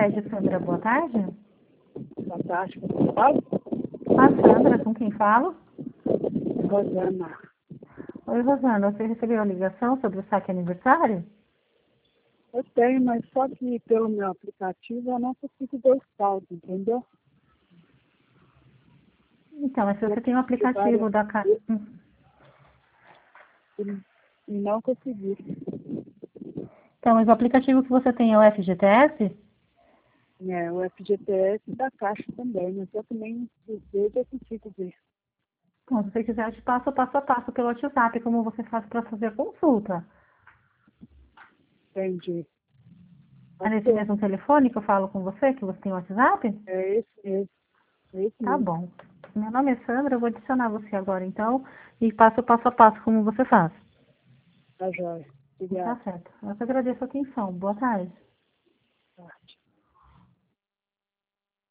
Sede Sandra, boa tarde. Boa tarde, como fala? A Sandra, com quem falo? Rosana. Oi, Rosana, você recebeu a ligação sobre o saque aniversário? Eu tenho, mas só que pelo meu aplicativo eu não consigo ver o saldo, entendeu? Então, mas se você tem um De aplicativo várias da Caixa... vezes e não consegui. Então, mas o aplicativo que você tem é o FGTS? É, o FGTS da Caixa também, mas eu também, às vezes, eu consigo ver. Bom, se você quiser, eu te passo o passo a passo pelo WhatsApp, como você faz para fazer a consulta. Entendi. É Pode nesse ser. mesmo telefone que eu falo com você, que você tem o WhatsApp? É esse mesmo. É esse Tá mesmo. bom. Meu nome é Sandra, eu vou adicionar você agora, então, e passo o passo a passo como você faz. Tá joia. Tá Obrigada. certo. Eu que agradeço a atenção. Boa tarde. Boa tarde.